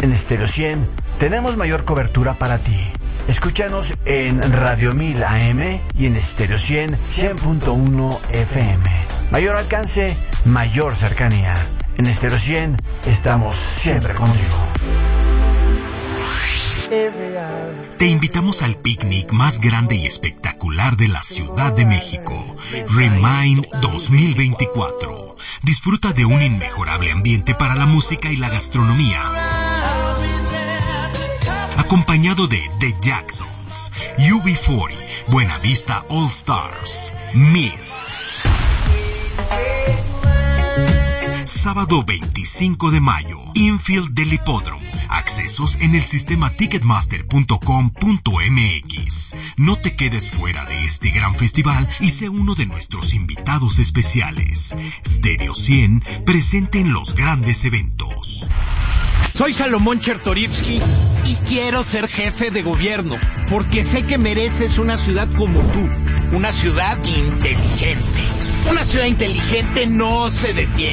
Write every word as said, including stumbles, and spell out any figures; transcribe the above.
En Estéreo cien tenemos mayor cobertura para ti. Escúchanos en Radio mil A M y en Estéreo cien, cien punto uno F M. Mayor alcance, mayor cercanía. En Estéreo cien estamos siempre contigo. Te invitamos al picnic más grande y espectacular de la Ciudad de México, Remind dos mil veinticuatro. Disfruta de un inmejorable ambiente para la música y la gastronomía, acompañado de The Jacksons, U B cuarenta, Buena Vista All Stars, Mist. Sábado veinticinco de mayo, Infield del Hipódromo. Accesos en el sistema ticketmaster punto com punto m x. No te quedes fuera de este gran festival y sé uno de nuestros invitados especiales. Stereo cien, presente en los grandes eventos. Soy Salomón Chertorivsky y quiero ser jefe de gobierno porque sé que mereces una ciudad como tú, una ciudad inteligente. Una ciudad inteligente no se detiene.